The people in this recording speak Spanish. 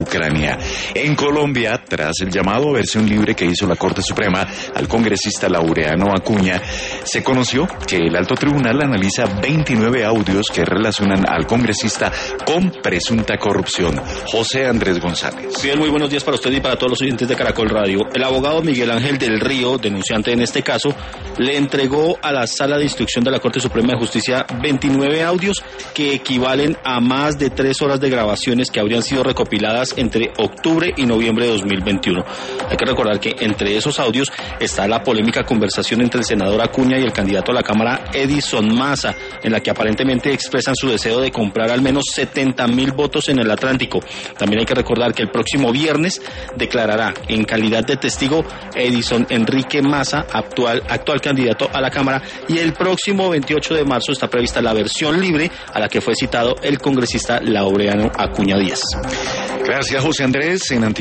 Ucrania. En Colombia, tras el llamado a versión libre que hizo la Corte Suprema al congresista Laureano Acuña, se conoció que el alto tribunal analiza 29 audios que relacionan al congresista con presunta corrupción. José Andrés González. Bien, muy buenos días para usted y para todos los oyentes de Caracol Radio. El abogado Miguel Ángel del Río, denunciante en este caso, le entregó a la Sala de Instrucción de la Corte Suprema de Justicia 29 audios que equivalen a más de 3 horas de grabaciones que habrían sido recopiladas entre octubre y noviembre de 2021. Hay que recordar que entre esos audios está la polémica conversación entre el senador Acuña y el candidato a la Cámara Edison Massa, en la que aparentemente expresan su deseo de comprar al menos 70,000 votos en el Atlántico. También hay que recordar que el próximo viernes declarará en calidad de testigo Edison Enrique Massa, actual candidato a la Cámara, y el próximo 28 de marzo está prevista la versión libre a la que fue citado el congresista Laureano Acuña Díaz. Gracias, José Andrés.